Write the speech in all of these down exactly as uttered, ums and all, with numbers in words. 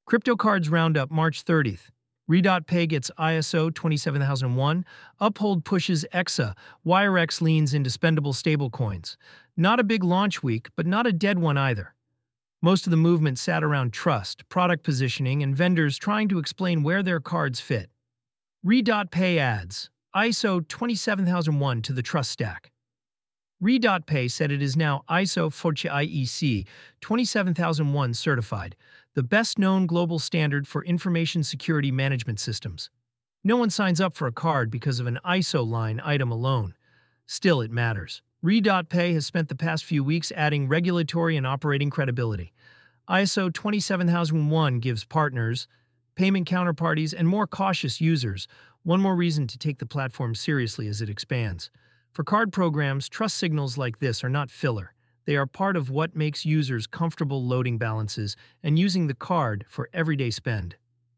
CryptoCards Roundup March thirtieth. Re.Pay gets I S O twenty-seven thousand one. Uphold pushes E X A. WireX leans into spendable stablecoins. Not a big launch week, but not a dead one either. Most of the movement sat around trust, product positioning, and vendors trying to explain where their cards fit. Re.Pay adds I S O twenty-seven thousand one to the trust stack. Re.Pay said it is now I S O I E C twenty-seven thousand one certified, the best-known global standard for information security management systems. No one signs up for a card because of an I S O line item alone. Still, it matters. Re.Pay has spent the past few weeks adding regulatory and operating credibility. I S O twenty-seven thousand one gives partners, payment counterparties, and more cautious users one more reason to take the platform seriously as it expands. For card programs, trust signals like this are not filler. They are part of what makes users comfortable loading balances and using the card for everyday spend.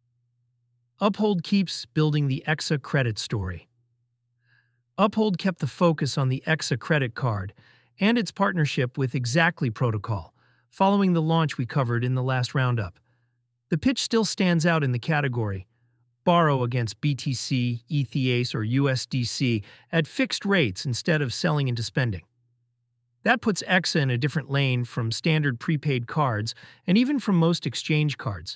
Uphold keeps building the E X A credit story. Uphold kept the focus on the E X A credit card and its partnership with Exactly Protocol, following the launch we covered in the last roundup. The pitch still stands out in the category. Borrow against B T C, E T H, or U S D C at fixed rates instead of selling into spending. That puts E X A in a different lane from standard prepaid cards and even from most exchange cards.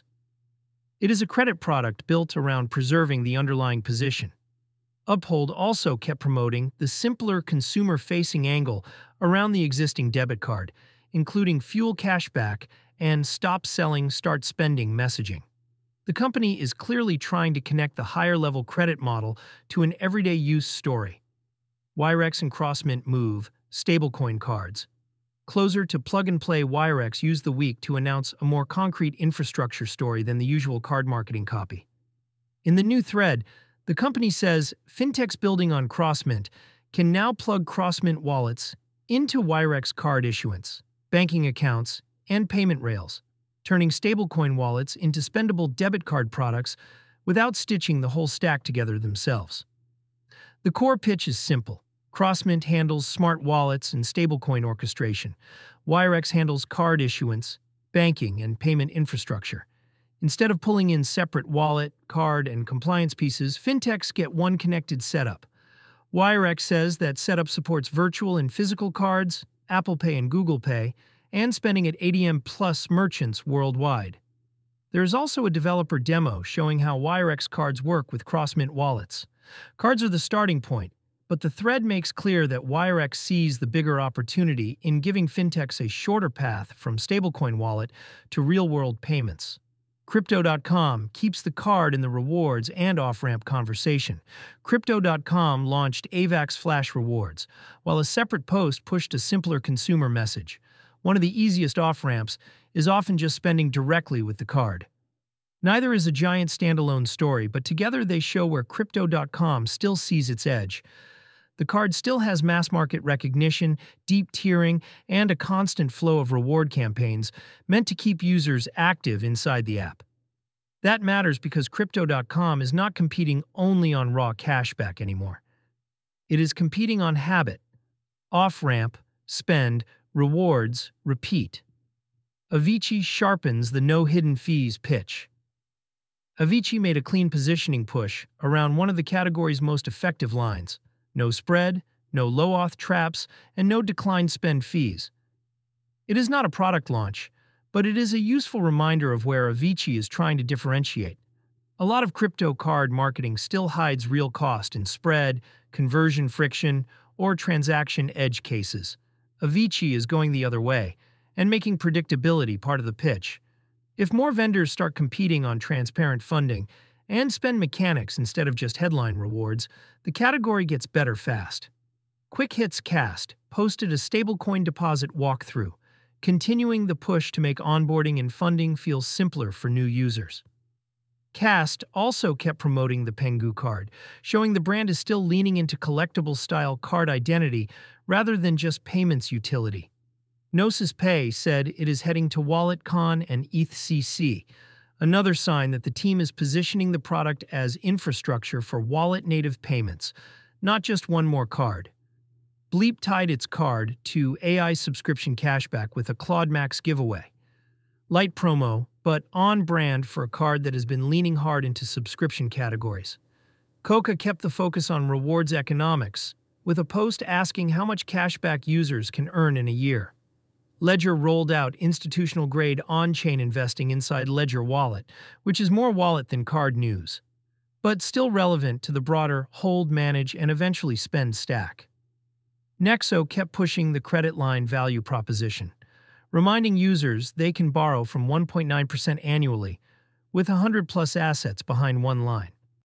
It is a credit product built around preserving the underlying position. Uphold also kept promoting the simpler consumer-facing angle around the existing debit card, including fuel cashback and stop selling, start spending messaging. The company is clearly trying to connect the higher-level credit model to an everyday use story. WireX and CrossMint move stablecoin cards. Closer to plug-and-play, WireX used the week to announce a more concrete infrastructure story than the usual card marketing copy. In the new thread, the company says fintechs building on CrossMint can now plug CrossMint wallets into WireX card issuance, banking accounts, and payment rails, turning stablecoin wallets into spendable debit card products without stitching the whole stack together themselves. The core pitch is simple. CrossMint handles smart wallets and stablecoin orchestration. WireX handles card issuance, banking, and payment infrastructure. Instead of pulling in separate wallet, card, and compliance pieces, fintechs get one connected setup. WireX says that setup supports virtual and physical cards, Apple Pay and Google Pay, and spending at A T M Plus merchants worldwide. There is also a developer demo showing how WireX cards work with CrossMint wallets. Cards are the starting point, but the thread makes clear that WireX sees the bigger opportunity in giving fintechs a shorter path from stablecoin wallet to real-world payments. Crypto dot com keeps the card in the rewards and off-ramp conversation. Crypto dot com launched AVAX Flash Rewards, while a separate post pushed a simpler consumer message. One of the easiest off-ramps is often just spending directly with the card. Neither is a giant standalone story, but together they show where Crypto dot com still sees its edge. The card still has mass-market recognition, deep tiering, and a constant flow of reward campaigns meant to keep users active inside the app. That matters because Crypto dot com is not competing only on raw cashback anymore. It is competing on habit, off-ramp, spend, rewards, repeat. Avicii sharpens the no hidden fees pitch. Avicii made a clean positioning push around one of the category's most effective lines. No spread, no low-auth traps, and no declined spend fees. It is not a product launch, but it is a useful reminder of where Avicii is trying to differentiate. A lot of crypto card marketing still hides real cost in spread, conversion friction, or transaction edge cases. Avicii is going the other way, and making predictability part of the pitch. If more vendors start competing on transparent funding and spend mechanics instead of just headline rewards, the category gets better fast. Quick Hits Cast posted a stablecoin deposit walkthrough, continuing the push to make onboarding and funding feel simpler for new users. Cast also kept promoting the Pengu card, showing the brand is still leaning into collectible-style card identity rather than just payments utility. Gnosis Pay said it is heading to WalletCon and E T H C C, another sign that the team is positioning the product as infrastructure for wallet-native payments, not just one more card. Bleep tied its card to A I subscription cashback with a Claude Max giveaway. Light promo, but on brand for a card that has been leaning hard into subscription categories. Coca kept the focus on rewards economics, with a post asking how much cashback users can earn in a year. Ledger rolled out institutional-grade on-chain investing inside Ledger Wallet, which is more wallet than card news, but still relevant to the broader hold, manage, and eventually spend stack. Nexo kept pushing the credit line value proposition, reminding users they can borrow from one point nine percent annually, with one hundred plus assets behind one line.